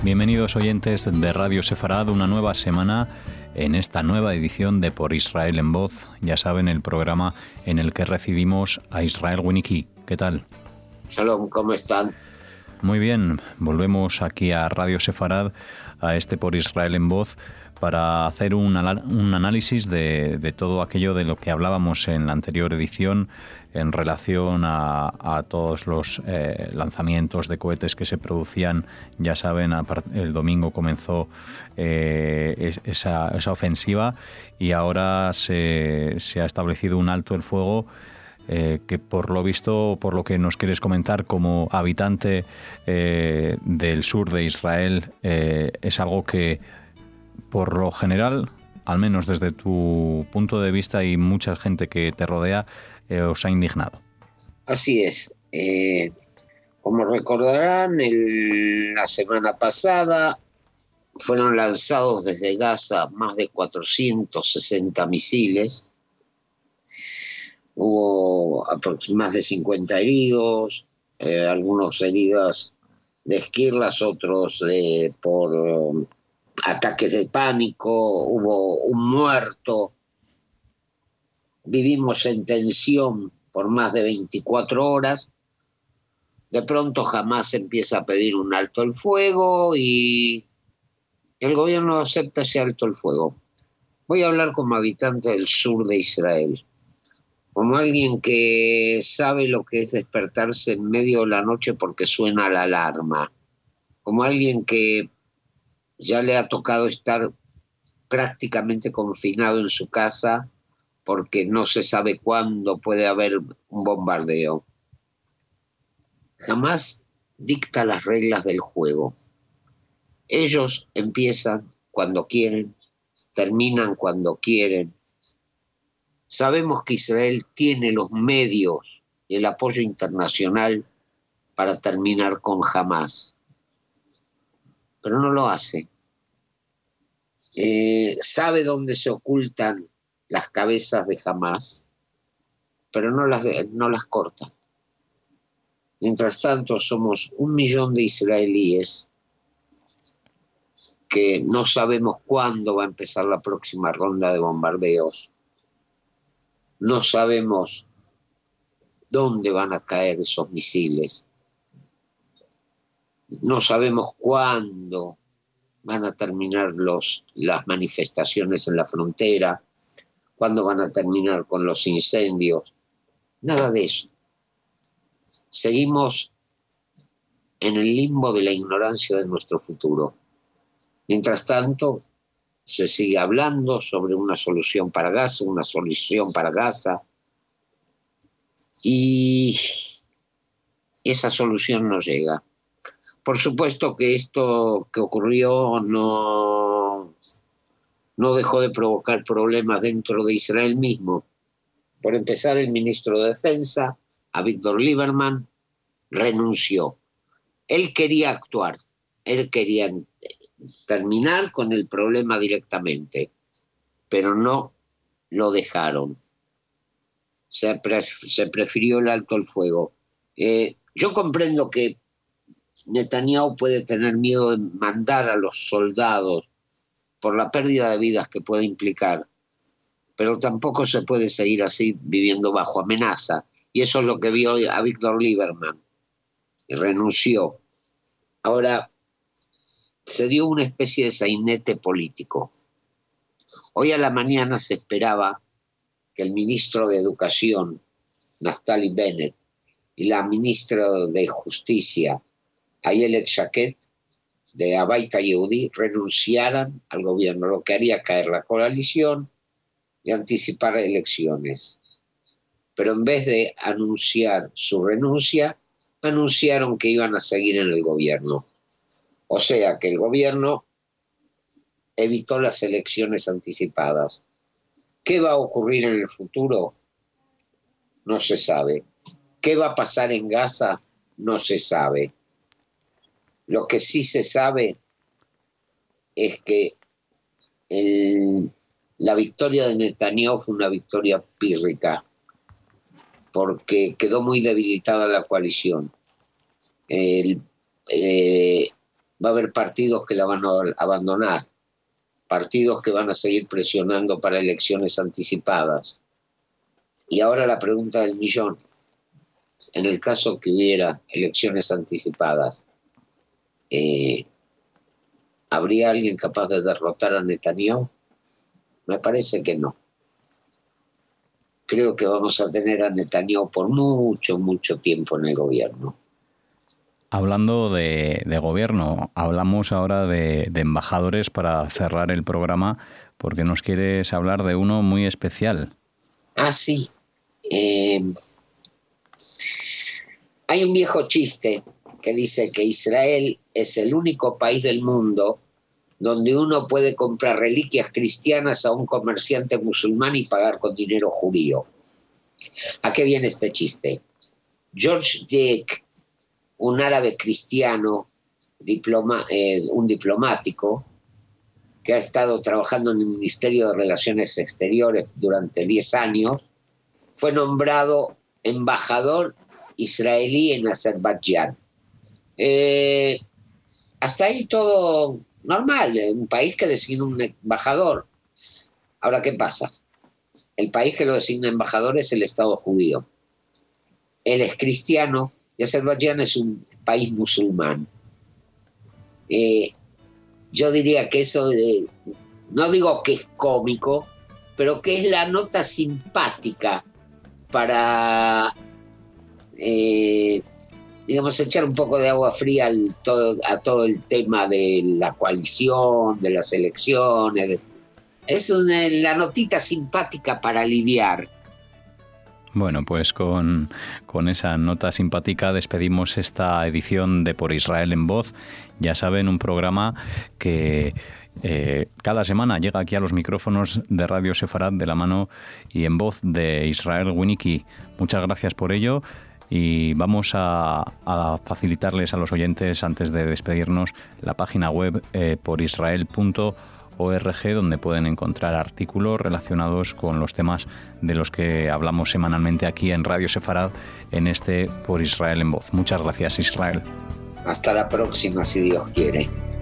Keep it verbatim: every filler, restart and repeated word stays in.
Bienvenidos oyentes de Radio Sefarad, una nueva semana en esta nueva edición de Por Israel en Voz. Ya saben, el programa en el que recibimos a Israel Winnicki. ¿Qué tal? Shalom, ¿cómo están? Muy bien, volvemos aquí a Radio Sefarad, a este Por Israel en Voz, para hacer un, un análisis de, de todo aquello de lo que hablábamos en la anterior edición en relación a, a todos los eh, lanzamientos de cohetes que se producían. Ya saben, el domingo comenzó eh, esa, esa ofensiva y ahora se, se ha establecido un alto el fuego eh, que, por lo visto, por lo que nos quieres comentar como habitante eh, del sur de Israel, eh, es algo que por lo general, al menos desde tu punto de vista y mucha gente que te rodea, eh, os ha indignado. Así es. Eh, como recordarán, el, la semana pasada fueron lanzados desde Gaza más de cuatrocientos sesenta misiles. Hubo más de cincuenta heridos, eh, algunos heridas de esquirlas, otros de, por um, ataques de pánico, hubo un muerto. Vivimos en tensión por más de veinticuatro horas. De pronto Hamás empieza a pedir un alto el fuego y el gobierno acepta ese alto el fuego. Voy a hablar como habitante del sur de Israel, como alguien que sabe lo que es despertarse en medio de la noche porque suena la alarma, como alguien que ya le ha tocado estar prácticamente confinado en su casa porque no se sabe cuándo puede haber un bombardeo. Hamás dicta las reglas del juego. Ellos empiezan cuando quieren, terminan cuando quieren. Sabemos que Israel tiene los medios y el apoyo internacional para terminar con Hamás, pero no lo hace. Eh, sabe dónde se ocultan las cabezas de Hamás, pero no las, no las cortan. Mientras tanto, somos un millón de israelíes que no sabemos cuándo va a empezar la próxima ronda de bombardeos. No sabemos dónde van a caer esos misiles. No sabemos cuándo van a terminar los, las manifestaciones en la frontera, cuándo van a terminar con los incendios. Nada de eso. Seguimos en el limbo de la ignorancia de nuestro futuro. Mientras tanto, se sigue hablando sobre una solución para Gaza, una solución para Gaza, y esa solución no llega. Por supuesto que esto que ocurrió no, no dejó de provocar problemas dentro de Israel mismo. Por empezar, el ministro de Defensa, Avigdor Lieberman, renunció. Él quería actuar, él quería terminar con el problema directamente, pero no lo dejaron. Se, pref- se prefirió el alto el fuego. Eh, yo comprendo que Netanyahu puede tener miedo de mandar a los soldados por la pérdida de vidas que puede implicar, pero tampoco se puede seguir así viviendo bajo amenaza, y eso es lo que vio Avigdor Lieberman, y renunció. Ahora, se dio una especie de sainete político. Hoy a la mañana se esperaba que el ministro de Educación, Naftali Bennett, y la ministra de Justicia, Ayelet Shaked, de Abaita Yehudi, renunciaran al gobierno, lo que haría caer la coalición y anticipar elecciones. Pero en vez de anunciar su renuncia, anunciaron que iban a seguir en el gobierno. O sea que el gobierno evitó las elecciones anticipadas. ¿Qué va a ocurrir en el futuro? No se sabe. ¿Qué va a pasar en Gaza? No se sabe. Lo que sí se sabe es que el, la victoria de Netanyahu fue una victoria pírrica, porque quedó muy debilitada la coalición. El, eh, va a haber partidos que la van a abandonar, partidos que van a seguir presionando para elecciones anticipadas. Y ahora la pregunta del millón, en el caso que hubiera elecciones anticipadas, eh, ¿habría alguien capaz de derrotar a Netanyahu? Me parece que no. Creo que vamos a tener a Netanyahu por mucho, mucho tiempo en el gobierno. Hablando de, de gobierno, hablamos ahora de, de embajadores para cerrar el programa, porque nos quieres hablar de uno muy especial. Ah, sí. Eh, hay un viejo chiste que dice que Israel es el único país del mundo donde uno puede comprar reliquias cristianas a un comerciante musulmán y pagar con dinero judío. ¿A qué viene este chiste? George Dick, un árabe cristiano, diploma, eh, un diplomático, que ha estado trabajando en el Ministerio de Relaciones Exteriores durante diez años, fue nombrado embajador israelí en Azerbaiyán. Eh, hasta ahí todo normal, un país que designa un embajador. Ahora, ¿qué pasa? El país que lo designa embajador es el Estado judío. Él es cristiano y Azerbaiyán es un país musulmán. Eh, yo diría que eso, eh, no digo que es cómico, pero que es la nota simpática para, eh, digamos, echar un poco de agua fría al todo, a todo el tema de la coalición, de las elecciones. De, es una, la notita simpática para aliviar. Bueno, pues con, con esa nota simpática despedimos esta edición de Por Israel en Voz. Ya saben, un programa que eh, cada semana llega aquí a los micrófonos de Radio Sefarad de la mano y en voz de Israel Winnicki. Muchas gracias por ello y vamos a, a facilitarles a los oyentes, antes de despedirnos, la página web eh, por israel punto org, donde pueden encontrar artículos relacionados con los temas de los que hablamos semanalmente aquí en Radio Sefarad en este Por Israel en Voz. Muchas gracias, Israel. Hasta la próxima, si Dios quiere.